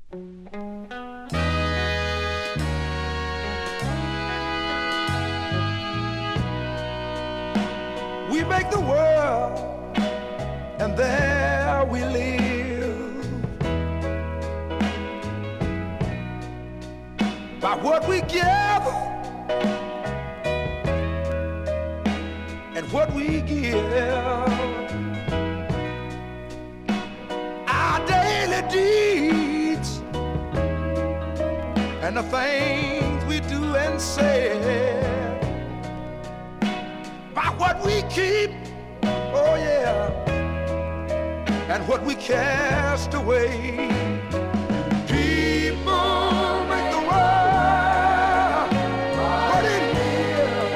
We make the world, and there we live by what we gather and what we give. Our daily deeds and the things we do and say, by what we keep, oh yeah, and what we cast away. People make the world what it is.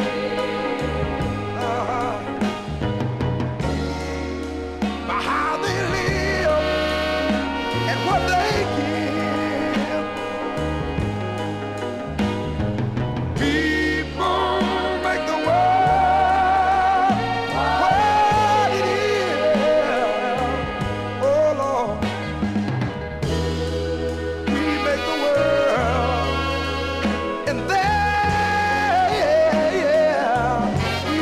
By how they live and what they give. People make the world what it is. Oh Lord, we make the world, and there, yeah, we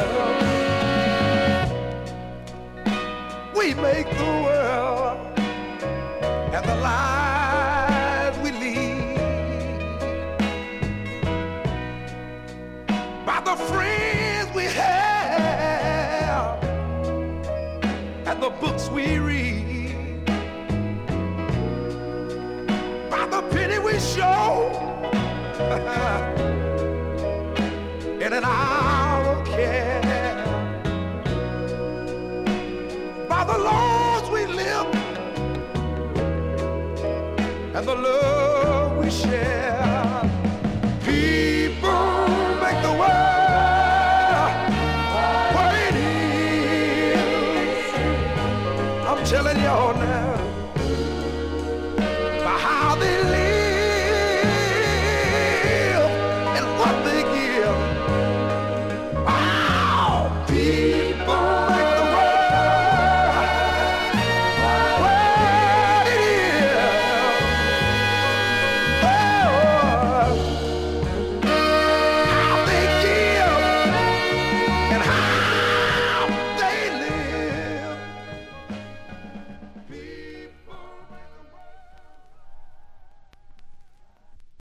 live. We make the world and the lives we lead by the friends we have and the books we read, by the pity we show in an hour of care, by the laws we live and the love we share. People make the world what it is. I'm telling y'all now.